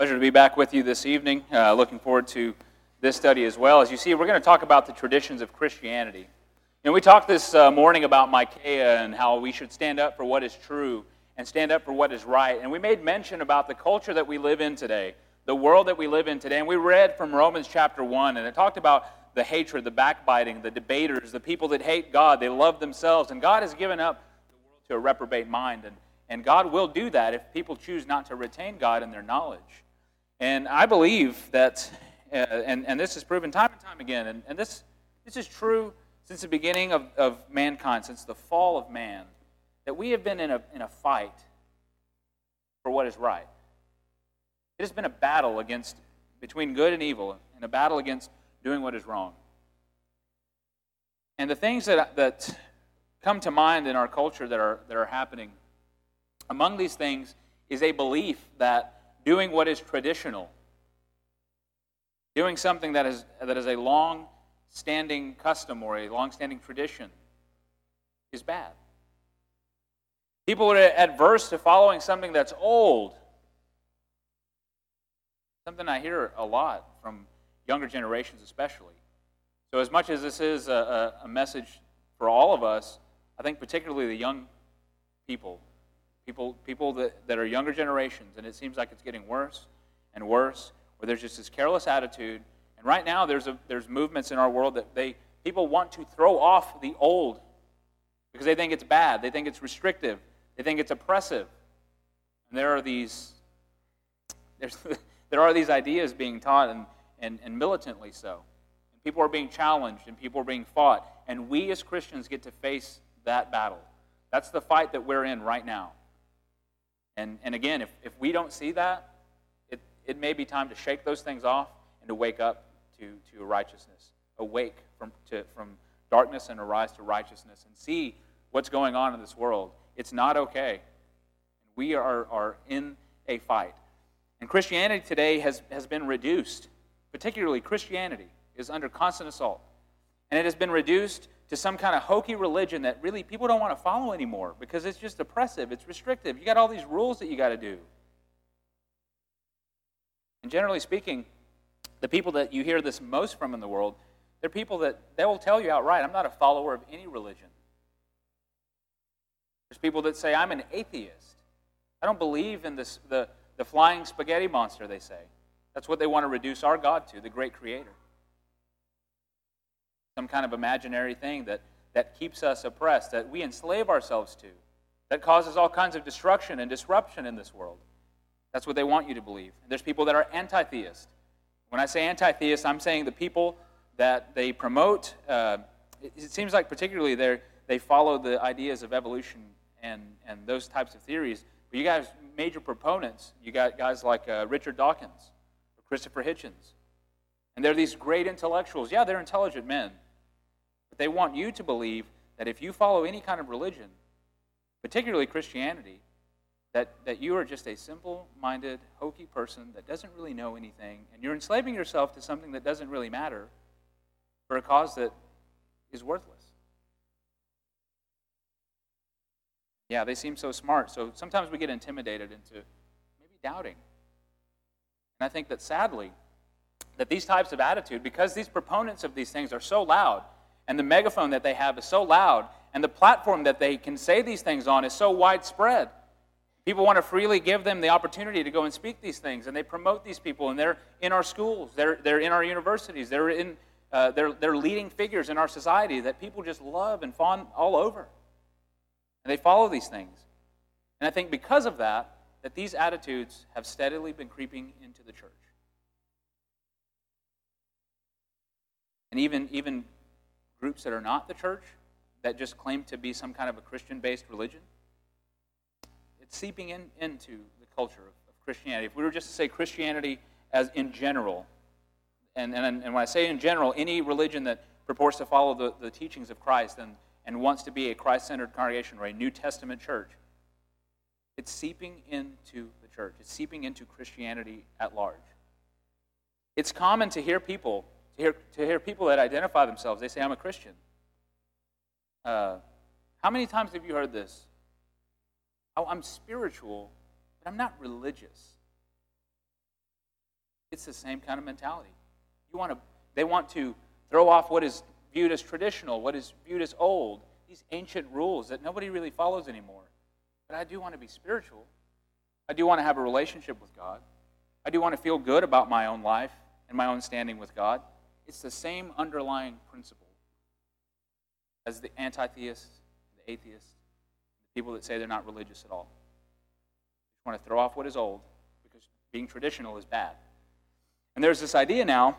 Pleasure to be back with you this evening. Looking forward to this study as well. As you see, we're going to talk about the traditions of Christianity. We talked this morning about Micaiah and how we should stand up for what is true and stand up for what is right. And we made mention about the culture that we live in today, the world that we live in today. And we read from Romans chapter 1, and it talked about the hatred, the backbiting, the debaters, the people that hate God. They love themselves. And God has given up the world to a reprobate mind. And God will do that if people choose not to retain God in their knowledge. And I believe that, and this is proven time and time again, and this is true since the beginning of mankind, since the fall of man, that we have been in a fight for what is right. It has been a battle between good and evil, and a battle against doing what is wrong. And the things that come to mind in our culture that are happening, among these things is a belief that doing what is traditional, doing something that is a long-standing custom or a long-standing tradition, is bad. People are adverse to following something that's old. Something I hear a lot from younger generations especially. So as much as this is a message for all of us, I think particularly the young people that are younger generations, and it seems like it's getting worse and worse, where there's just this careless attitude. And right now there's movements in our world that people want to throw off the old because they think it's bad, they think it's restrictive, they think it's oppressive. And there are these ideas being taught and militantly so. And people are being challenged and people are being fought. And we as Christians get to face that battle. That's the fight that we're in right now. And again, if we don't see that, it may be time to shake those things off and to wake up to righteousness. Awake from darkness and arise to righteousness and see what's going on in this world. It's not okay. We are in a fight. And Christianity today has been reduced. Particularly Christianity is under constant assault. And it has been reduced to some kind of hokey religion that really people don't want to follow anymore because it's just oppressive, it's restrictive. You got all these rules that you got to do. And generally speaking, the people that you hear this most from in the world, they're people that they will tell you outright, I'm not a follower of any religion. There's people that say, I'm an atheist. I don't believe in the flying spaghetti monster, they say. That's what they want to reduce our God to, the great creator. Some kind of imaginary thing that keeps us oppressed, that we enslave ourselves to, that causes all kinds of destruction and disruption in this world. That's what they want you to believe. And there's people that are anti-theist. When I say anti-theist, I'm saying the people that they promote, it seems like particularly they follow the ideas of evolution and those types of theories. But you guys, major proponents, you got guys like Richard Dawkins or Christopher Hitchens. And they're these great intellectuals. Yeah, they're intelligent men. But they want you to believe that if you follow any kind of religion, particularly Christianity, that you are just a simple-minded, hokey person that doesn't really know anything, and you're enslaving yourself to something that doesn't really matter for a cause that is worthless. Yeah, they seem so smart. So sometimes we get intimidated into maybe doubting. And I think that sadly, that these types of attitude, because these proponents of these things are so loud, and the megaphone that they have is so loud, and the platform that they can say these things on is so widespread, people want to freely give them the opportunity to go and speak these things, and they promote these people, and they're in our schools, they're in our universities, they're leading figures in our society that people just love and fawn all over. And they follow these things. And I think because of that these attitudes have steadily been creeping into the church. And even groups that are not the church, that just claim to be some kind of a Christian-based religion, it's seeping into the culture of Christianity. If we were just to say Christianity as in general, and when I say in general, any religion that purports to follow the teachings of Christ and wants to be a Christ-centered congregation or a New Testament church, it's seeping into the church. It's seeping into Christianity at large. It's common to hear people that identify themselves. They say, I'm a Christian. How many times have you heard this? Oh, I'm spiritual, but I'm not religious. It's the same kind of mentality. They want to throw off what is viewed as traditional, what is viewed as old, these ancient rules that nobody really follows anymore. But I do want to be spiritual. I do want to have a relationship with God. I do want to feel good about my own life and my own standing with God. It's the same underlying principle as the anti-theists, the atheists, the people that say they're not religious at all. They just want to throw off what is old because being traditional is bad. And there's this idea now,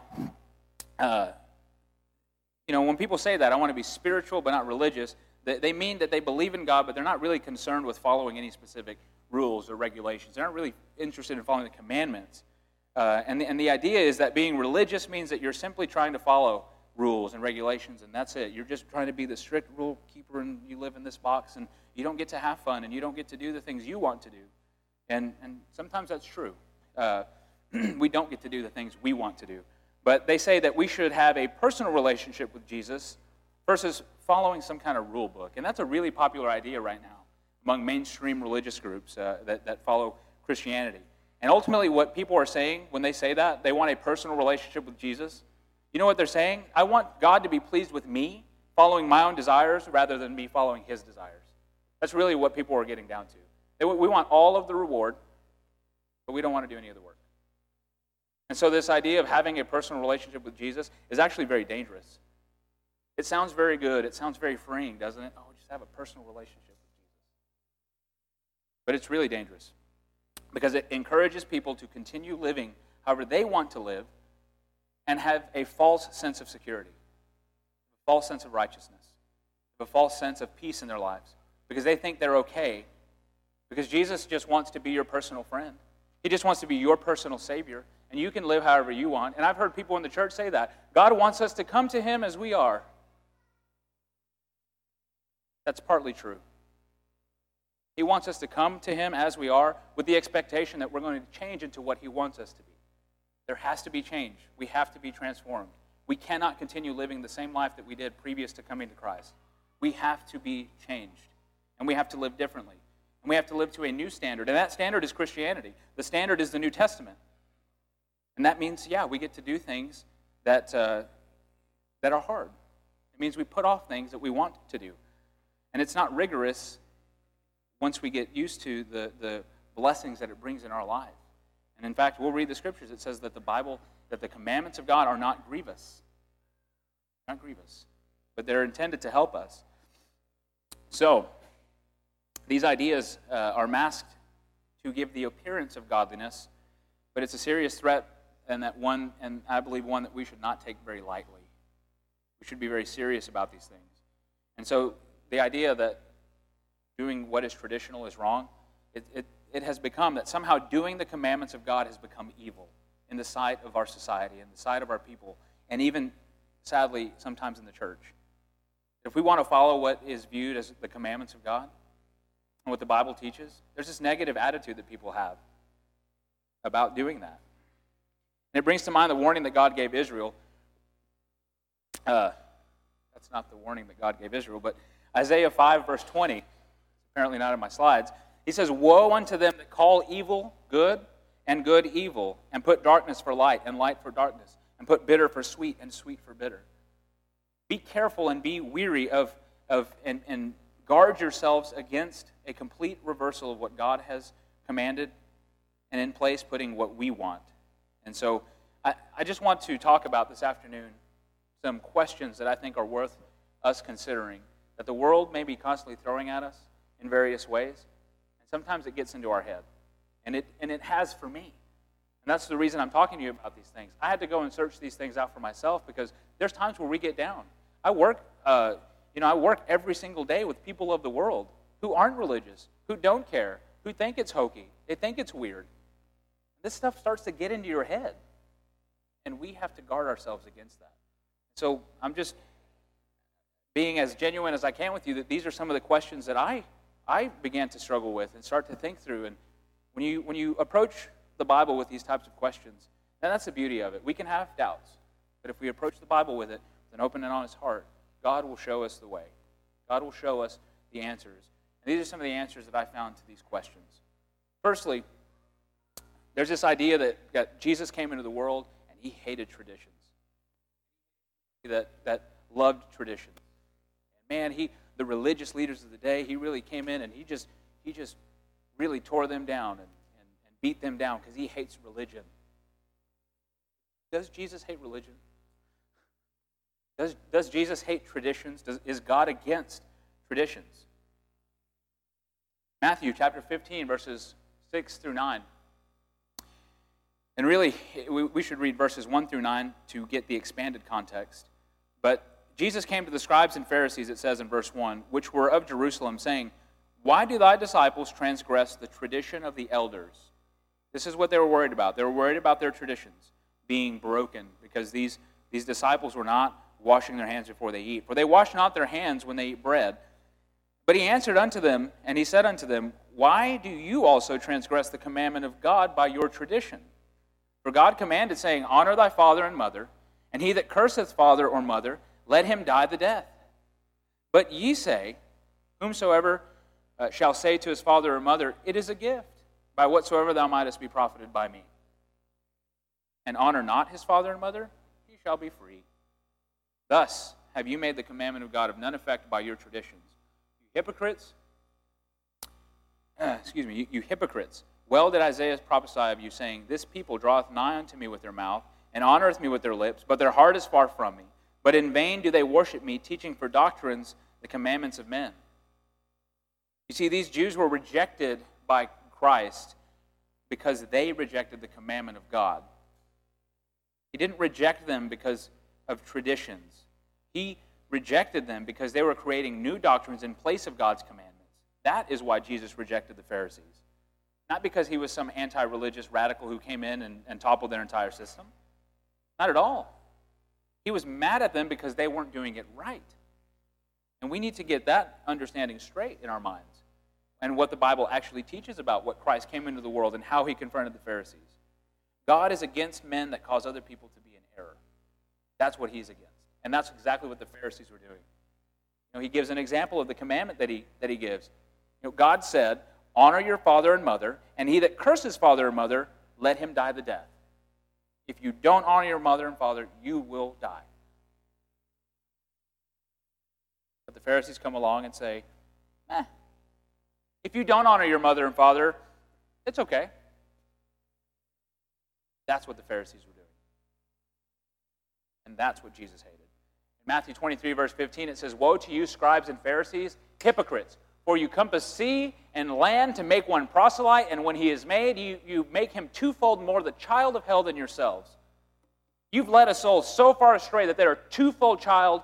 when people say that, I want to be spiritual but not religious, they mean that they believe in God, but they're not really concerned with following any specific rules or regulations. They're not really interested in following the commandments. And the idea is that being religious means that you're simply trying to follow rules and regulations, and that's it. You're just trying to be the strict rule keeper, and you live in this box, and you don't get to have fun, and you don't get to do the things you want to do. And sometimes that's true. We don't get to do the things we want to do. But they say that we should have a personal relationship with Jesus versus following some kind of rule book. And that's a really popular idea right now among mainstream religious groups that follow Christianity. And ultimately what people are saying when they say that, they want a personal relationship with Jesus. You know what they're saying? I want God to be pleased with me, following my own desires rather than me following his desires. That's really what people are getting down to. We want all of the reward, but we don't want to do any of the work. And so this idea of having a personal relationship with Jesus is actually very dangerous. It sounds very good. It sounds very freeing, doesn't it? Oh, just have a personal relationship with Jesus. But it's really dangerous because it encourages people to continue living however they want to live and have a false sense of security, a false sense of righteousness, a false sense of peace in their lives because they think they're okay because Jesus just wants to be your personal friend. He just wants to be your personal Savior, and you can live however you want. And I've heard people in the church say that. God wants us to come to him as we are. That's partly true. He wants us to come to him as we are with the expectation that we're going to change into what he wants us to be. There has to be change. We have to be transformed. We cannot continue living the same life that we did previous to coming to Christ. We have to be changed, and we have to live differently. And we have to live to a new standard, and that standard is Christianity. The standard is the New Testament. And that means, we get to do things that are hard. It means we put off things that we want to do. And it's not rigorous once we get used to the blessings that it brings in our life. And in fact, we'll read the scriptures. It says that that the commandments of God are not grievous. Not grievous. But they're intended to help us. So, these ideas are masked to give the appearance of godliness, but it's a serious threat, and I believe one that we should not take very lightly. We should be very serious about these things. And so the idea that doing what is traditional is wrong, it has become that somehow doing the commandments of God has become evil in the sight of our society, in the sight of our people, and even, sadly, sometimes in the church. If we want to follow what is viewed as the commandments of God, and what the Bible teaches, there's this negative attitude that people have about doing that. And it brings to mind the warning that God gave Israel. That's not the warning that God gave Israel, but Isaiah 5, verse 20, apparently not in my slides, he says, "Woe unto them that call evil good, and good evil, and put darkness for light, and light for darkness, and put bitter for sweet, and sweet for bitter." Be careful and be weary and guard yourselves against a complete reversal of what God has commanded and in place putting what we want. And so I just want to talk about this afternoon some questions that I think are worth us considering, that the world may be constantly throwing at us in various ways, and sometimes it gets into our head. And it has for me. And that's the reason I'm talking to you about these things. I had to go and search these things out for myself because there's times where we get down. I work every single day with people of the world who aren't religious, who don't care, who think it's hokey, they think it's weird. This stuff starts to get into your head, and we have to guard ourselves against that. So I'm just being as genuine as I can with you that these are some of the questions that I began to struggle with and start to think through. And when you approach the Bible with these types of questions, then that's the beauty of it. We can have doubts, but if we approach the Bible with it with an open and honest heart, God will show us the way. God will show us the answers. And these are some of the answers that I found to these questions. Firstly, There's this idea that Jesus came into the world and he hated traditions. That loved traditions. And man, the religious leaders of the day, he really came in and he just really tore them down and beat them down because he hates religion. Does Jesus hate religion? Does Jesus hate traditions? Is God against traditions? Matthew chapter 15, verses 6 through 9. And really, we should read verses 1 through 9 to get the expanded context. But Jesus came to the scribes and Pharisees, it says in verse 1, which were of Jerusalem, saying, "Why do thy disciples transgress the tradition of the elders?" This is what they were worried about. They were worried about their traditions being broken because these disciples were not washing their hands before they eat. For they wash not their hands when they eat bread. But he answered unto them, and he said unto them, "Why do you also transgress the commandment of God by your tradition? For God commanded, saying, Honor thy father and mother, and he that curseth father or mother, let him die the death. But ye say, Whomsoever shall say to his father or mother, It is a gift, by whatsoever thou mightest be profited by me. And honor not his father and mother, he shall be free. Thus have you made the commandment of God of none effect by your traditions. You hypocrites, you hypocrites, well did Isaiah prophesy of you, saying, This people draweth nigh unto me with their mouth, and honoreth me with their lips, but their heart is far from me. But in vain do they worship me, teaching for doctrines the commandments of men. You see, these Jews were rejected by Christ because they rejected the commandment of God. He didn't reject them because of traditions. He rejected them because they were creating new doctrines in place of God's commandments. That is why Jesus rejected the Pharisees. Not because he was some anti-religious radical who came in and toppled their entire system. Not at all. He was mad at them because they weren't doing it right. And we need to get that understanding straight in our minds and what the Bible actually teaches about what Christ came into the world and how he confronted the Pharisees. God is against men that cause other people to be in error. That's what he's against. And that's exactly what the Pharisees were doing. He gives an example of the commandment that he gives. God said, Honor your father and mother, and he that curses father or mother, let him die the death. If you don't honor your mother and father, you will die. But the Pharisees come along and say, if you don't honor your mother and father, it's okay. That's what the Pharisees were doing. And that's what Jesus hated. In Matthew 23, verse 15, it says, Woe to you, scribes and Pharisees, hypocrites! For you compass sea and land to make one proselyte, and when he is made, you make him twofold more the child of hell than yourselves. You've led a soul so far astray that they are twofold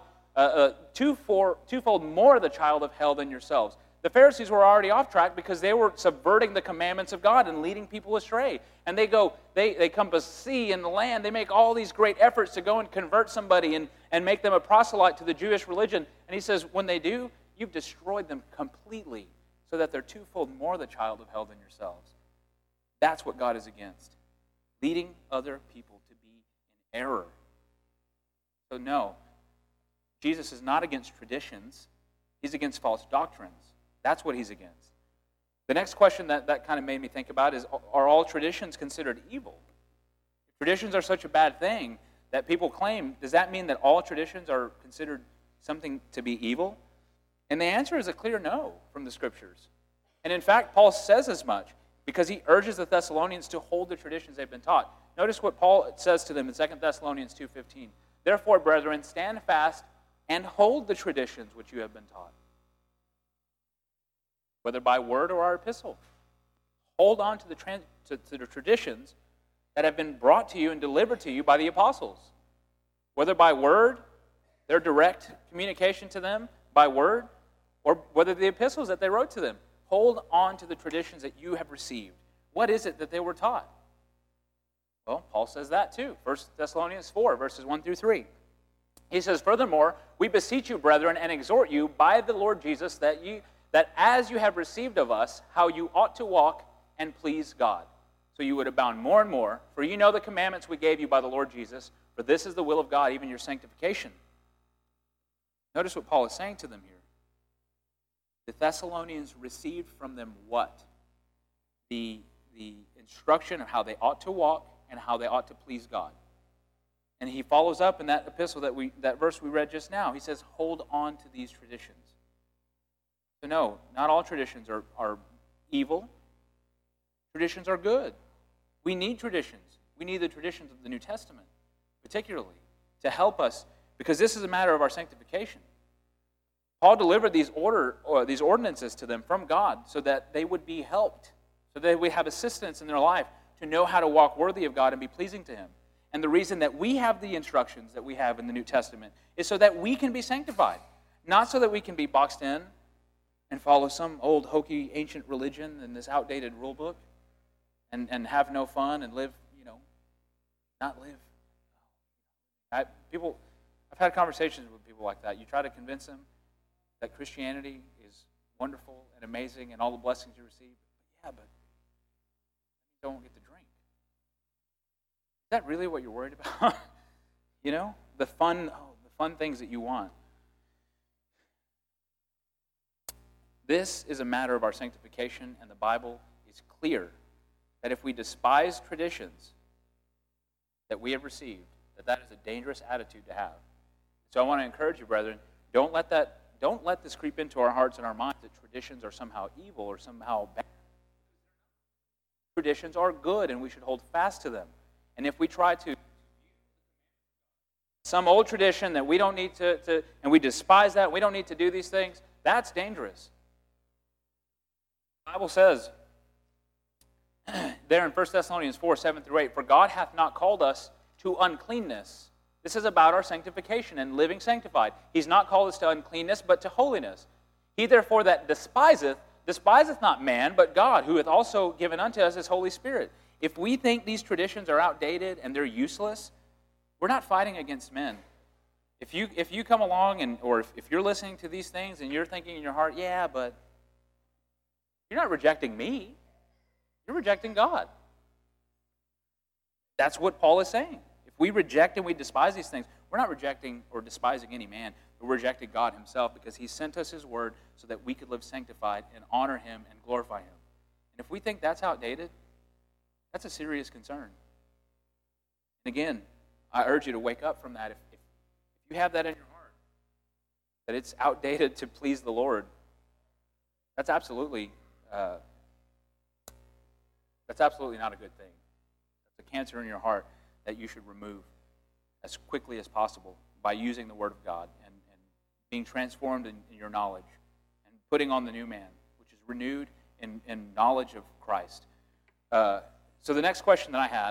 more the child of hell than yourselves. The Pharisees were already off track because they were subverting the commandments of God and leading people astray. And they compass sea and land. They make all these great efforts to go and convert somebody and make them a proselyte to the Jewish religion. And he says, when they do, you've destroyed them completely so that they're twofold more the child of hell than yourselves. That's what God is against. Leading other people to be in error. So no, Jesus is not against traditions. He's against false doctrines. That's what he's against. The next question that kind of made me think about is, are all traditions considered evil? If traditions are such a bad thing that people claim, does that mean that all traditions are considered something to be evil? And the answer is a clear no from the Scriptures. And in fact, Paul says as much because he urges the Thessalonians to hold the traditions they've been taught. Notice what Paul says to them in 2 Thessalonians 2:15. Therefore, brethren, stand fast and hold the traditions which you have been taught, whether by word or our epistle. Hold on to the traditions that have been brought to you and delivered to you by the apostles, whether by word, their direct communication to them by word, or whether the epistles that they wrote to them. Hold on to the traditions that you have received. What is it that they were taught? Well, Paul says that too. 1 Thessalonians 4, verses 1 through 3. He says, Furthermore, we beseech you, brethren, and exhort you by the Lord Jesus, that as you have received of us, how you ought to walk and please God, so you would abound more and more. For you know the commandments we gave you by the Lord Jesus, for this is the will of God, even your sanctification. Notice what Paul is saying to them here. The Thessalonians received from them what? The instruction of how they ought to walk and how they ought to please God. And he follows up in that epistle, that verse we read just now. He says, hold on to these traditions. So no, not all traditions are evil. Traditions are good. We need traditions. We need the traditions of the New Testament, particularly, to help us, because this is a matter of our sanctification. Paul delivered these ordinances to them from God so that they would be helped, so that they would have assistance in their life to know how to walk worthy of God and be pleasing to Him. And the reason that we have the instructions that we have in the New Testament is so that we can be sanctified, not so that we can be boxed in and follow some old hokey ancient religion and this outdated rule book and have no fun and live, not live. I've had conversations with people like that. You try to convince them that Christianity is wonderful and amazing and all the blessings you receive. Yeah, but you don't get to drink. Is that really what you're worried about? The fun things that you want. This is a matter of our sanctification, and the Bible is clear that if we despise traditions that we have received, that is a dangerous attitude to have. So I want to encourage you, brethren, don't let this creep into our hearts and our minds that traditions are somehow evil or somehow bad. Traditions are good, and we should hold fast to them. And if we try to some old tradition that we don't need to and we despise that, we don't need to do these things, that's dangerous. The Bible says there in 1 Thessalonians 4, 7 through 8, for God hath not called us to uncleanness. This is about our sanctification and living sanctified. He's not called us to uncleanness, but to holiness. He therefore that despiseth not man, but God, who hath also given unto us his Holy Spirit. If we think these traditions are outdated and they're useless, we're not fighting against men. If you come along or if you're listening to these things and you're thinking in your heart, yeah, but you're not rejecting me. You're rejecting God. That's what Paul is saying. If we reject and we despise these things, we're not rejecting or despising any man. We're rejecting God himself because he sent us his word so that we could live sanctified and honor him and glorify him. And if we think that's outdated, that's a serious concern. And again, I urge you to wake up from that. If you have that in your heart, that it's outdated to please the Lord, that's absolutely not a good thing. That's a cancer in your heart that you should remove as quickly as possible by using the Word of God and being transformed in your knowledge and putting on the new man, which is renewed in knowledge of Christ. So the next question that I had,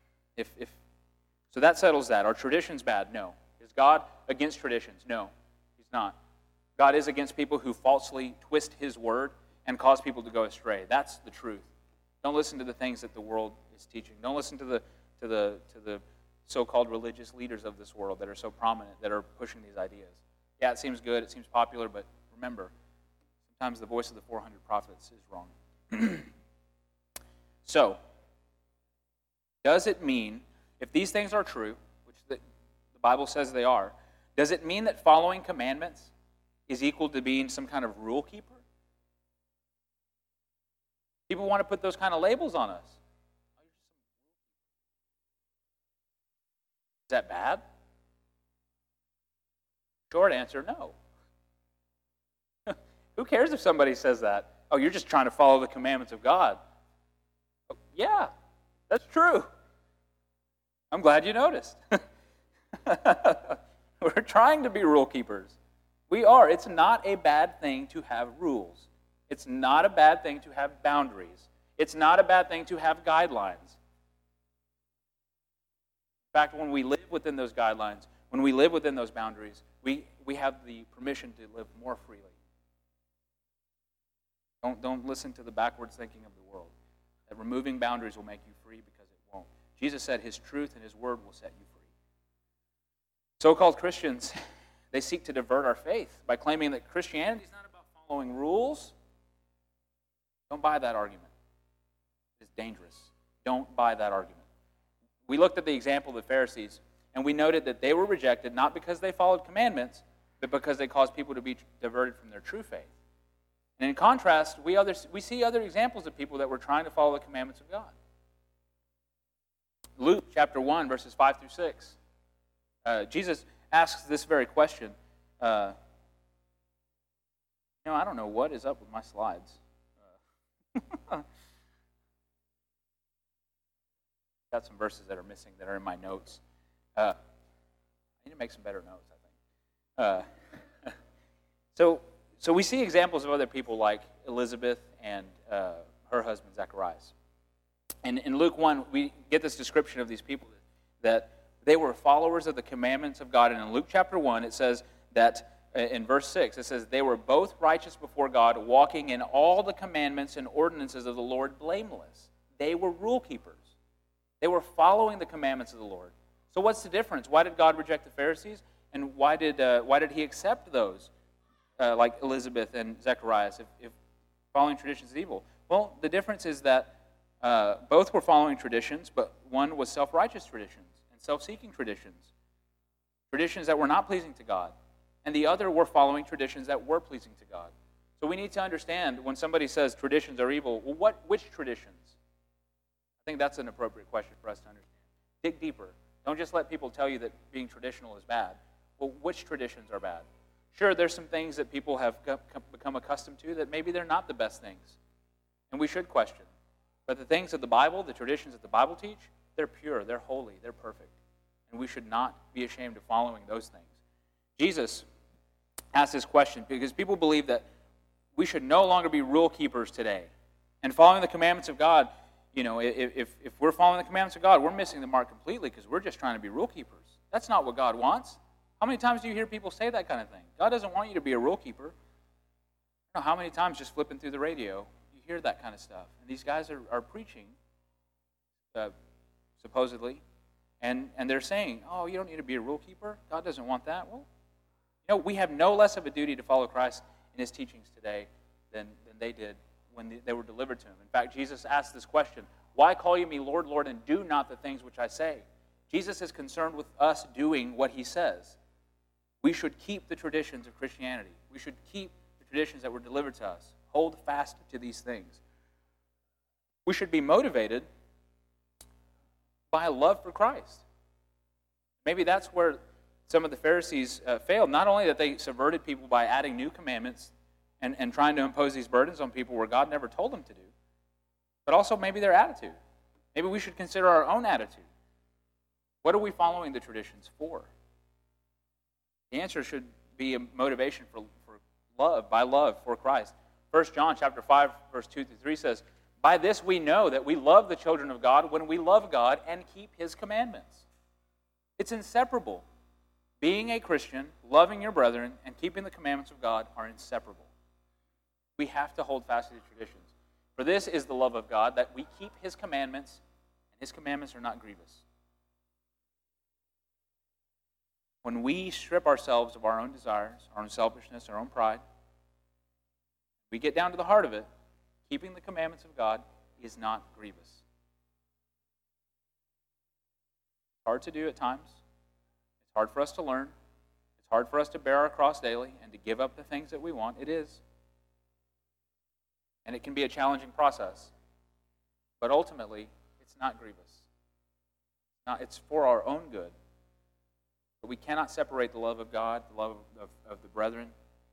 so that settles that. Are traditions bad? No. Is God against traditions? No, he's not. God is against people who falsely twist his word and cause people to go astray. That's the truth. Don't listen to the things that the world is teaching. Don't listen to the so-called religious leaders of this world that are so prominent, that are pushing these ideas. Yeah, it seems good, it seems popular, but remember, sometimes the voice of the 400 prophets is wrong. So, does it mean, if these things are true, which the Bible says they are, does it mean that following commandments is equal to being some kind of rule keeper? People want to put those kind of labels on us. Is that bad? Short answer, no. Who cares if somebody says that? Oh, you're just trying to follow the commandments of God. Oh, yeah, that's true. I'm glad you noticed. We're trying to be rule keepers. We are. It's not a bad thing to have rules. It's not a bad thing to have boundaries. It's not a bad thing to have guidelines. In fact, when we live within those guidelines, when we live within those boundaries, we have the permission to live more freely. Don't listen to the backwards thinking of the world. That removing boundaries will make you free, because it won't. Jesus said his truth and his word will set you free. So-called Christians, they seek to divert our faith by claiming that Christianity is not about following rules. Don't buy that argument. It's dangerous. Don't buy that argument. We looked at the example of the Pharisees, and we noted that they were rejected not because they followed commandments, but because they caused people to be diverted from their true faith. And in contrast, we see other examples of people that were trying to follow the commandments of God. Luke chapter 1, verses 5 through 6. Jesus asks this very question. I don't know what is up with my slides. Got some verses that are missing that are in my notes. I need to make some better notes, I think. So we see examples of other people like Elizabeth and her husband Zacharias. And in Luke 1, we get this description of these people that they were followers of the commandments of God. And in Luke chapter 1, it says that, in verse 6, it says, they were both righteous before God, walking in all the commandments and ordinances of the Lord blameless. They were rule keepers. They were following the commandments of the Lord. So what's the difference? Why did God reject the Pharisees? And why did he accept those, like Elizabeth and Zacharias, if following traditions is evil? Well, the difference is that both were following traditions, but one was self-righteous traditions and self-seeking traditions that were not pleasing to God. And the other were following traditions that were pleasing to God. So we need to understand when somebody says traditions are evil, well, which traditions? I think that's an appropriate question for us to understand. Dig deeper. Don't just let people tell you that being traditional is bad. Well, which traditions are bad? Sure, there's some things that people have become accustomed to that maybe they're not the best things, and we should question. But the things of the Bible, the traditions that the Bible teach, they're pure, they're holy, they're perfect, and we should not be ashamed of following those things. Jesus asked this question because people believe that we should no longer be rule keepers today. And following the commandments of God, if we're following the commandments of God, we're missing the mark completely because we're just trying to be rule keepers. That's not what God wants. How many times do you hear people say that kind of thing? God doesn't want you to be a rule keeper. I don't know how many times just flipping through the radio, you hear that kind of stuff. And these guys are preaching, supposedly, and they're saying, oh, you don't need to be a rule keeper? God doesn't want that? Well, we have no less of a duty to follow Christ in his teachings today than they did when they were delivered to him. In fact, Jesus asked this question, why call you me Lord, Lord, and do not the things which I say? Jesus is concerned with us doing what he says. We should keep the traditions of Christianity. We should keep the traditions that were delivered to us. Hold fast to these things. We should be motivated by a love for Christ. Maybe that's where some of the Pharisees failed. Not only that they subverted people by adding new commandments and trying to impose these burdens on people where God never told them to do, but also maybe their attitude. Maybe we should consider our own attitude. What are we following the traditions for? The answer should be a motivation for love for Christ. 1 John chapter 5, verse 2 through 3 says, by this we know that we love the children of God when we love God and keep his commandments. It's inseparable. Being a Christian, loving your brethren, and keeping the commandments of God are inseparable. We have to hold fast to the traditions. For this is the love of God, that we keep his commandments, and his commandments are not grievous. When we strip ourselves of our own desires, our own selfishness, our own pride, we get down to the heart of it, keeping the commandments of God is not grievous. It's hard to do at times. It's hard for us to learn. It's hard for us to bear our cross daily and to give up the things that we want. It is. And it can be a challenging process. But ultimately, it's not grievous. It's for our own good. But we cannot separate the love of God, the love of the brethren,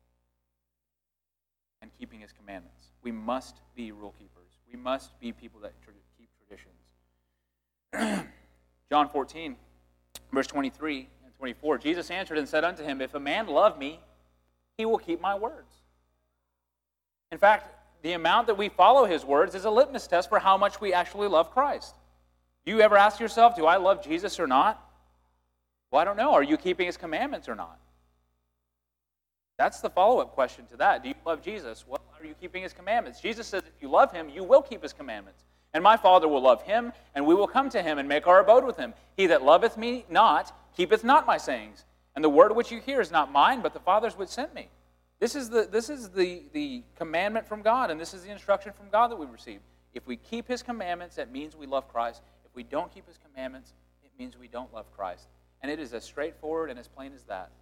and keeping his commandments. We must be rule keepers. We must be people that keep traditions. John 14, verse 23 and 24, Jesus answered and said unto him, if a man love me, he will keep my words. In fact, the amount that we follow his words is a litmus test for how much we actually love Christ. Do you ever ask yourself, do I love Jesus or not? Well, I don't know. Are you keeping his commandments or not? That's the follow-up question to that. Do you love Jesus? Well, are you keeping his commandments? Jesus says if you love him, you will keep his commandments. And my Father will love him, and we will come to him and make our abode with him. He that loveth me not, keepeth not my sayings. And the word which you hear is not mine, but the Father's which sent me. This is the commandment from God, and this is the instruction from God that we've received. If we keep his commandments, that means we love Christ. If we don't keep his commandments, it means we don't love Christ. And it is as straightforward and as plain as that.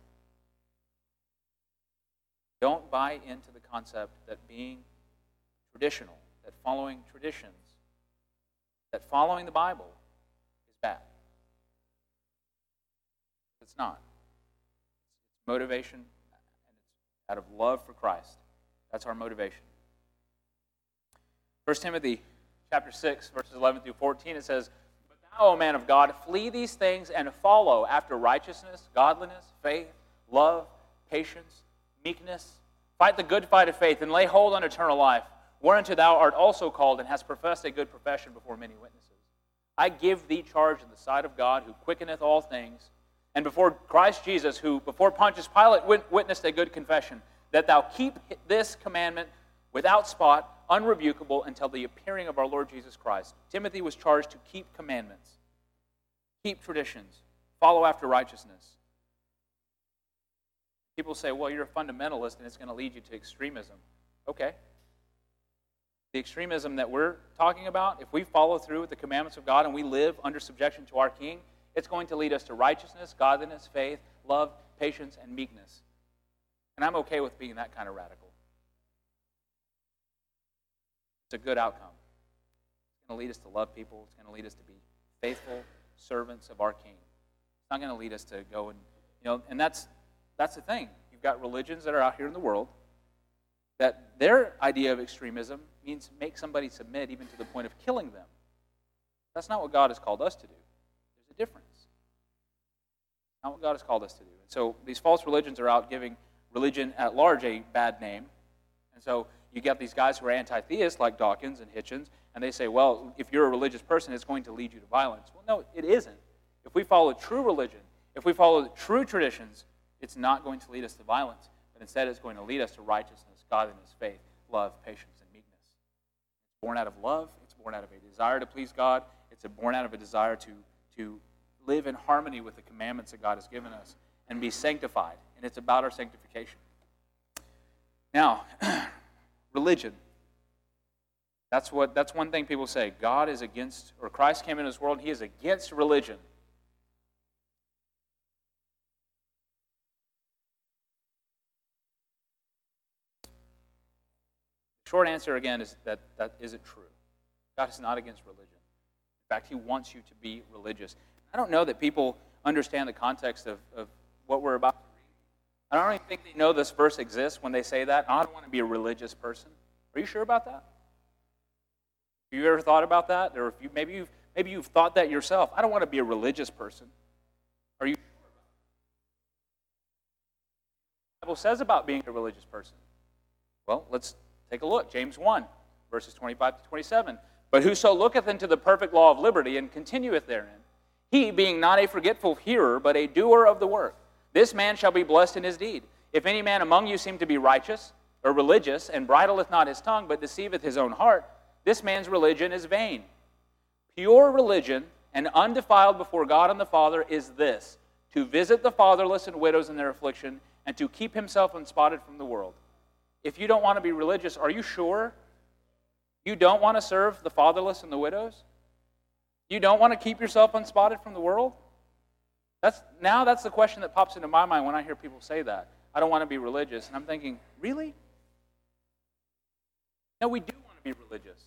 Don't buy into the concept that being traditional, that following traditions, that following the Bible is bad. It's not. It's motivation, and it's out of love for Christ. That's our motivation. 1 Timothy chapter 6, verses 11 through 14, it says, "But thou, O man of God, flee these things and follow after righteousness, godliness, faith, love, patience, meekness. Fight the good fight of faith, and lay hold on eternal life, whereunto thou art also called, and hast professed a good profession before many witnesses. I give thee charge in the sight of God, who quickeneth all things, and before Christ Jesus, who before Pontius Pilate witnessed a good confession, that thou keep this commandment without spot, unrebukable, until the appearing of our Lord Jesus Christ." Timothy was charged to keep commandments, keep traditions, follow after righteousness. People say, well, you're a fundamentalist and it's going to lead you to extremism. Okay. The extremism that we're talking about, if we follow through with the commandments of God and we live under subjection to our King, it's going to lead us to righteousness, godliness, faith, love, patience, and meekness. And I'm okay with being that kind of radical. It's a good outcome. It's going to lead us to love people. It's going to lead us to be faithful servants of our King. It's not going to lead us to go and that's the thing. You've got religions that are out here in the world that their idea of extremism means make somebody submit even to the point of killing them. That's not what God has called us to do. There's a difference. Not what God has called us to do. And so these false religions are out giving religion at large a bad name. And so you get these guys who are anti-theists like Dawkins and Hitchens, and they say, well, if you're a religious person, it's going to lead you to violence. Well, no, it isn't. If we follow true religion, if we follow true traditions, it's not going to lead us to violence, but instead it's going to lead us to righteousness, godliness, faith, love, patience, and meekness. It's born out of love. It's born out of a desire to please God. It's born out of a desire to live in harmony with the commandments that God has given us and be sanctified. And it's about our sanctification. Now, religion. That's one thing people say. God is against, or Christ came into this world, he is against religion. Short answer, again, is that isn't true. God is not against religion. In fact, he wants you to be religious. I don't know that people understand the context of what we're about to read. I don't even think they know this verse exists when they say that. I don't want to be a religious person. Are you sure about that? Have you ever thought about that? Or if maybe you've thought that yourself. I don't want to be a religious person. Are you sure about that? The Bible says about being a religious person. Well, let's take a look. James 1, verses 25 to 27. "But whoso looketh into the perfect law of liberty and continueth therein, he being not a forgetful hearer, but a doer of the work, this man shall be blessed in his deed. If any man among you seem to be righteous or religious, and bridleth not his tongue, but deceiveth his own heart, this man's religion is vain. Pure religion and undefiled before God and the Father is this, to visit the fatherless and widows in their affliction, and to keep himself unspotted from the world." If you don't want to be religious, are you sure you don't want to serve the fatherless and the widows? You don't want to keep yourself unspotted from the world? That's the question that pops into my mind when I hear people say that. I don't want to be religious. And I'm thinking, really? No, we do want to be religious.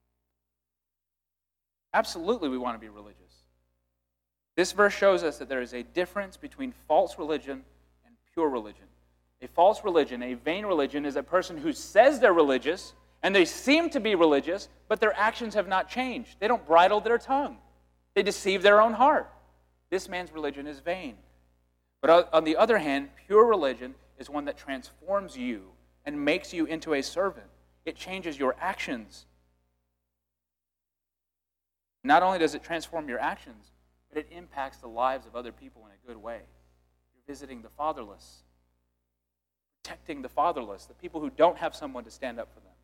Absolutely we want to be religious. This verse shows us that there is a difference between false religion and pure religion. A false religion, a vain religion, is a person who says they're religious, and they seem to be religious, but their actions have not changed. They don't bridle their tongue. They deceive their own heart. This man's religion is vain. But on the other hand, pure religion is one that transforms you and makes you into a servant. It changes your actions. Not only does it transform your actions, but it impacts the lives of other people in a good way. You're visiting the fatherless, protecting the fatherless, the people who don't have someone to stand up for them.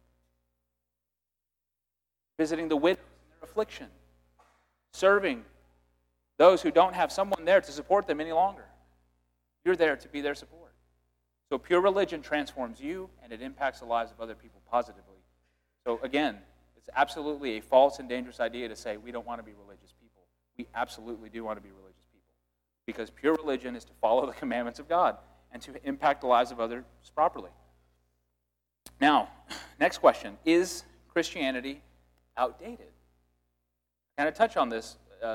Visiting the widows in their affliction. Serving those who don't have someone there to support them any longer. You're there to be their support. So pure religion transforms you, and it impacts the lives of other people positively. So again, it's absolutely a false and dangerous idea to say we don't want to be religious people. We absolutely do want to be religious people. Because pure religion is to follow the commandments of God and to impact the lives of others properly. Now, next question. Is Christianity outdated? I kind of touch on this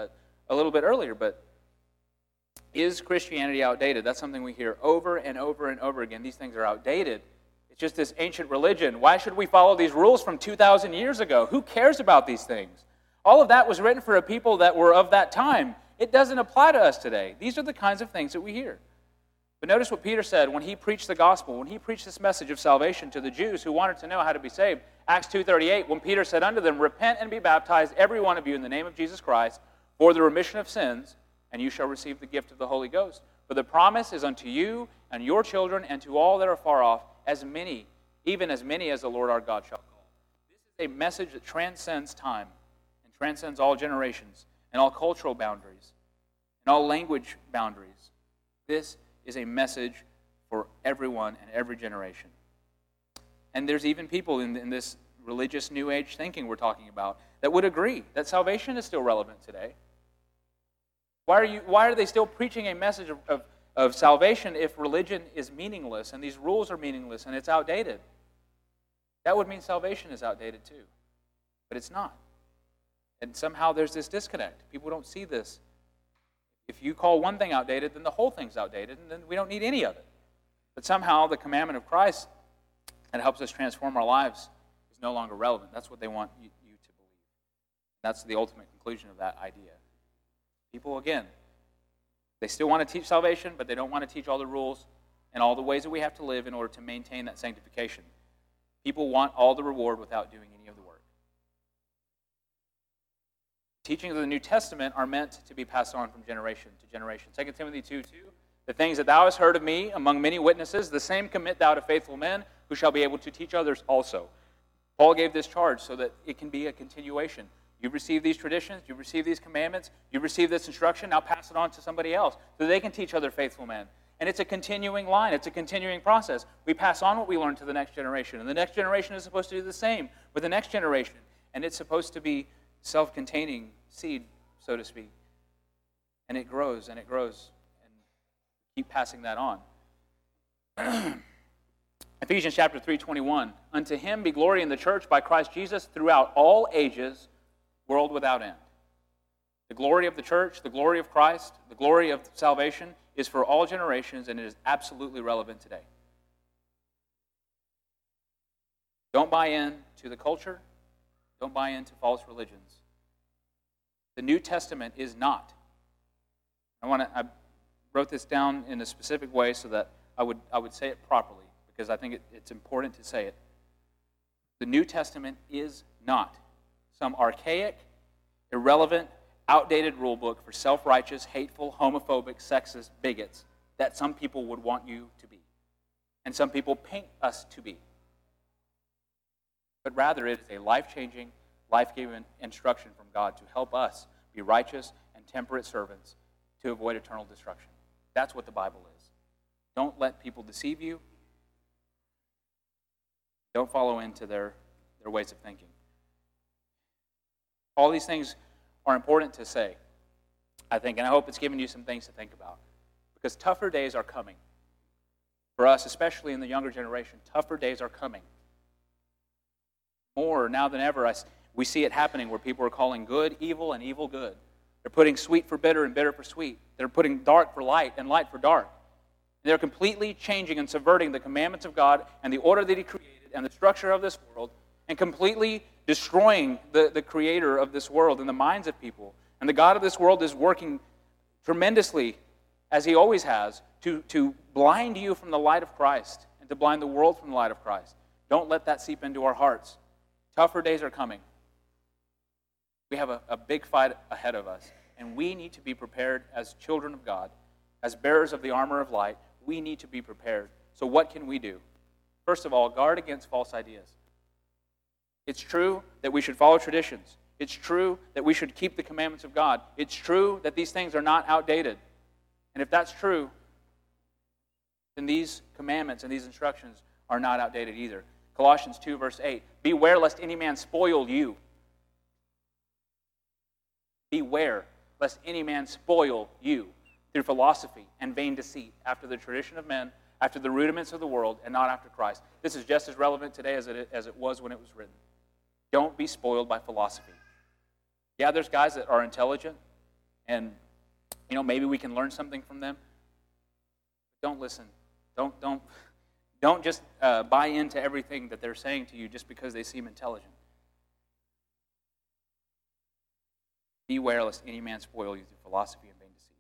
a little bit earlier, but is Christianity outdated? That's something we hear over and over and over again. These things are outdated. It's just this ancient religion. Why should we follow these rules from 2,000 years ago? Who cares about these things? All of that was written for a people that were of that time. It doesn't apply to us today. These are the kinds of things that we hear. But notice what Peter said when he preached the gospel, when he preached this message of salvation to the Jews who wanted to know how to be saved. Acts 2:38, when Peter said unto them, repent and be baptized, every one of you, in the name of Jesus Christ, for the remission of sins, and you shall receive the gift of the Holy Ghost. For the promise is unto you and your children and to all that are far off, as many, even as many as the Lord our God shall call. This is a message that transcends time and transcends all generations and all cultural boundaries and all language boundaries. This is a message for everyone and every generation. And there's even people in this religious New Age thinking we're talking about that would agree that salvation is still relevant today. Why are they still preaching a message of salvation if religion is meaningless and these rules are meaningless and it's outdated? That would mean salvation is outdated too. But it's not. And somehow there's this disconnect. People don't see this. If you call one thing outdated, then the whole thing's outdated, and then we don't need any of it. But somehow the commandment of Christ that helps us transform our lives is no longer relevant. That's what they want you to believe. That's the ultimate conclusion of that idea. People, again, they still want to teach salvation, but they don't want to teach all the rules and all the ways that we have to live in order to maintain that sanctification. People want all the reward without doing any of the work. Teachings of the New Testament are meant to be passed on from generation to generation. 2 Timothy 2:2, the things that thou hast heard of me among many witnesses, the same commit thou to faithful men who shall be able to teach others also. Paul gave this charge so that it can be a continuation. You've received these traditions, you've received these commandments, you've received this instruction, now pass it on to somebody else so they can teach other faithful men. And it's a continuing line, it's a continuing process. We pass on what we learn to the next generation, and the next generation is supposed to do the same with the next generation. And it's supposed to be self-containing seed, so to speak. And it grows, and keep passing that on. Ephesians chapter 3:21, unto him be glory in the church by Christ Jesus throughout all ages, world without end. The glory of the church, the glory of Christ, the glory of salvation is for all generations, and it is absolutely relevant today. Don't buy in to the culture. Don't buy into false religions. The New Testament is not. I wrote this down in a specific way so that I would say it properly, because I think it's important to say it. The New Testament is not some archaic, irrelevant, outdated rule book for self-righteous, hateful, homophobic, sexist bigots that some people would want you to be, and some people paint us to be. But rather, it is a life-changing, life-giving instruction from God to help us be righteous and temperate servants to avoid eternal destruction. That's what the Bible is. Don't let people deceive you. Don't follow into their ways of thinking. All these things are important to say, I think, and I hope it's given you some things to think about. Because tougher days are coming. For us, especially in the younger generation, tougher days are coming. More now than ever, we see it happening where people are calling good evil and evil good. They're putting sweet for bitter and bitter for sweet. They're putting dark for light and light for dark. And they're completely changing and subverting the commandments of God and the order that He created and the structure of this world, and completely destroying the creator of this world in the minds of people. And the God of this world is working tremendously, as He always has, to blind you from the light of Christ and to blind the world from the light of Christ. Don't let that seep into our hearts. Tougher days are coming. We have a big fight ahead of us, and we need to be prepared as children of God, as bearers of the armor of light. We need to be prepared. So what can we do? First of all, guard against false ideas. It's true that we should follow traditions. It's true that we should keep the commandments of God. It's true that these things are not outdated. And if that's true, then these commandments and these instructions are not outdated either. Colossians 2, verse 8, beware lest any man spoil you. Beware lest any man spoil you through philosophy and vain deceit, after the tradition of men, after the rudiments of the world, and not after Christ. This is just as relevant today as it was when it was written. Don't be spoiled by philosophy. Yeah, there's guys that are intelligent And, maybe we can learn something from them. Don't listen. Don't just buy into everything that they're saying to you just because they seem intelligent. Beware lest any man spoil you through philosophy and vain deceit.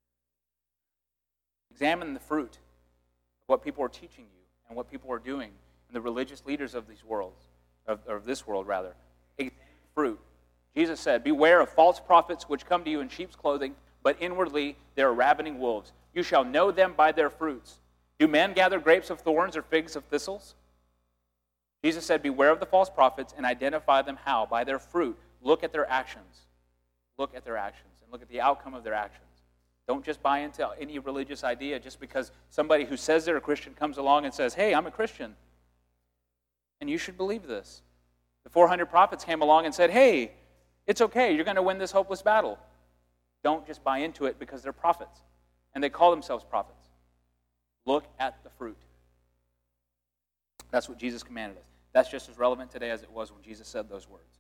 Examine the fruit of what people are teaching you and what people are doing, and the religious leaders of these worlds, of this world rather. Examine the fruit. Jesus said, "Beware of false prophets which come to you in sheep's clothing, but inwardly they are ravening wolves. You shall know them by their fruits. Do men gather grapes of thorns or figs of thistles?" Jesus said, "Beware of the false prophets and identify them how? By their fruit. Look at their actions. Look at their actions and look at the outcome of their actions. Don't just buy into any religious idea just because somebody who says they're a Christian comes along and says, "Hey, I'm a Christian, and you should believe this." The 400 prophets came along and said, "Hey, it's okay. You're going to win this hopeless battle." Don't just buy into it because they're prophets, and they call themselves prophets. Look at the fruit. That's what Jesus commanded us. That's just as relevant today as it was when Jesus said those words.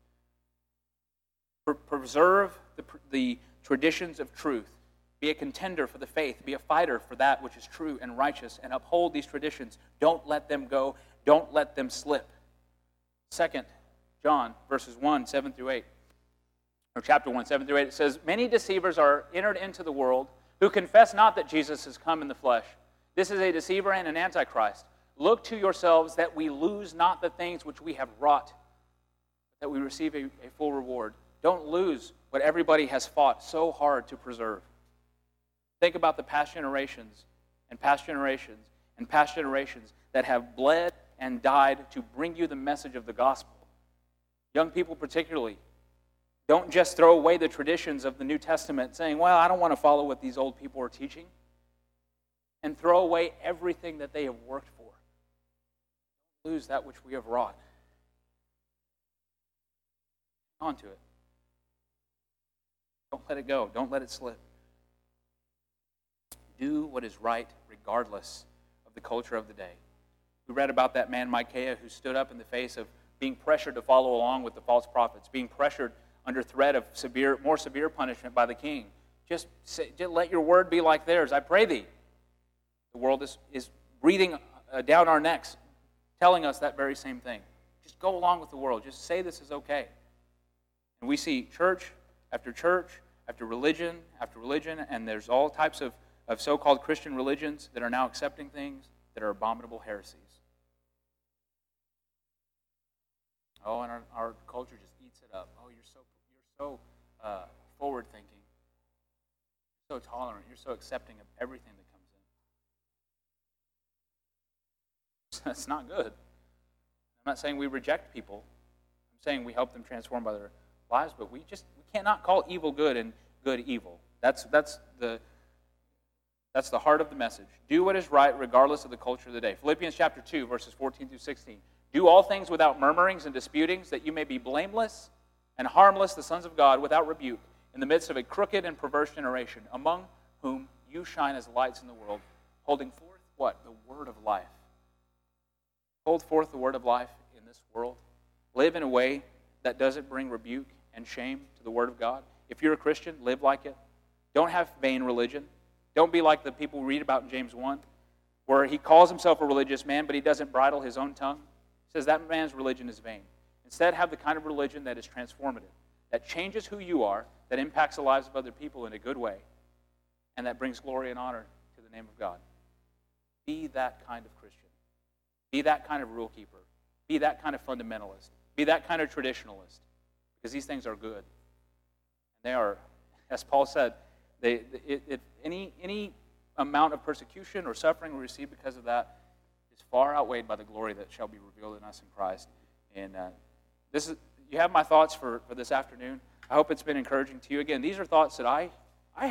Preserve the traditions of truth. Be a contender for the faith. Be a fighter for that which is true and righteous, and uphold these traditions. Don't let them go. Don't let them slip. 2 John verses 1, 7 through 8. Or chapter 1, 7 through 8, it says, "Many deceivers are entered into the world who confess not that Jesus has come in the flesh. This is a deceiver and an antichrist. Look to yourselves that we lose not the things which we have wrought, that we receive a full reward." Don't lose what everybody has fought so hard to preserve. Think about the past generations and past generations and past generations that have bled and died to bring you the message of the gospel. Young people particularly, don't just throw away the traditions of the New Testament saying, "Well, I don't want to follow what these old people are teaching," and throw away everything that they have worked for. Don't lose that which we have wrought. Hang on to it. Don't let it go. Don't let it slip. Do what is right regardless of the culture of the day. We read about that man Micaiah who stood up in the face of being pressured to follow along with the false prophets, being pressured under threat of more severe punishment by the king. Just let your word be like theirs, I pray thee. The world is breathing down our necks, telling us that very same thing. Just go along with the world. Just say this is okay. And we see church after religion, and there's all types of so-called Christian religions that are now accepting things that are abominable heresies. Oh, and our culture just eats it up. Oh, you're so forward-thinking. You're so tolerant. You're so accepting of everything that comes in. That's not good. I'm not saying we reject people. I'm saying we help them transform by their lives, but we cannot call evil good and good evil. That's the heart of the message. Do what is right regardless of the culture of the day. Philippians chapter 2, verses 14 through 16. "Do all things without murmurings and disputings, that you may be blameless and harmless, the sons of God, without rebuke, in the midst of a crooked and perverse generation, among whom you shine as lights in the world, holding forth" what? The word of life. Hold forth the word of life in this world. Live in a way that doesn't bring rebuke and shame to the word of God. If you're a Christian, live like it. Don't have vain religion. Don't be like the people we read about in James 1, where he calls himself a religious man, but he doesn't bridle his own tongue. He says that man's religion is vain. Instead, have the kind of religion that is transformative, that changes who you are, that impacts the lives of other people in a good way, and that brings glory and honor to the name of God. Be that kind of Christian. Be that kind of rule keeper. Be that kind of fundamentalist. Be that kind of traditionalist. Because these things are good. And they are, as Paul said, any amount of persecution or suffering we receive because of that is far outweighed by the glory that shall be revealed in us in Christ. And you have my thoughts for this afternoon. I hope it's been encouraging to you. Again, these are thoughts that I have.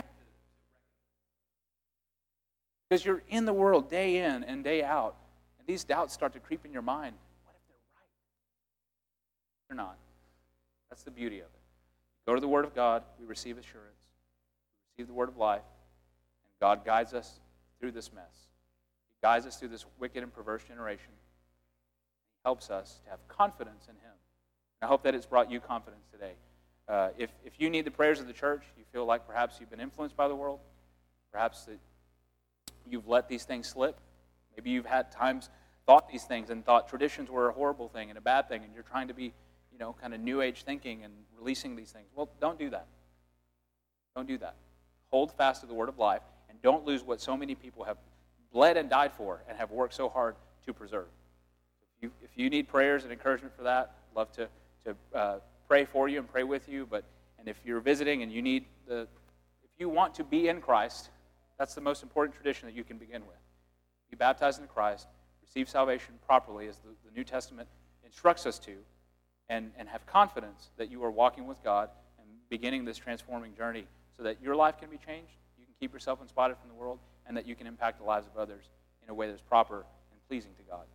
Because you're in the world day in and day out, and these doubts start to creep in your mind. What if they're right? They're not. That's the beauty of it. Go to the Word of God, we receive assurance. We receive the Word of life, and God guides us through this mess. He guides us through this wicked and perverse generation. He helps us to have confidence in Him. And I hope that it's brought you confidence today. If you need the prayers of the church, you feel like perhaps you've been influenced by the world, perhaps that you've let these things slip. Maybe you've had times thought these things and thought traditions were a horrible thing and a bad thing, and you're trying to be, kind of New Age thinking and releasing these things. Well, don't do that. Don't do that. Hold fast to the word of life, and don't lose what so many people have bled and died for and have worked so hard to preserve. If you need prayers and encouragement for that, I'd love to pray for you and pray with you. And if you're visiting and if you want to be in Christ, that's the most important tradition that you can begin with. Be baptized into Christ, receive salvation properly as the New Testament instructs us to, and have confidence that you are walking with God and beginning this transforming journey so that your life can be changed, you can keep yourself unspotted from the world, and that you can impact the lives of others in a way that's proper and pleasing to God.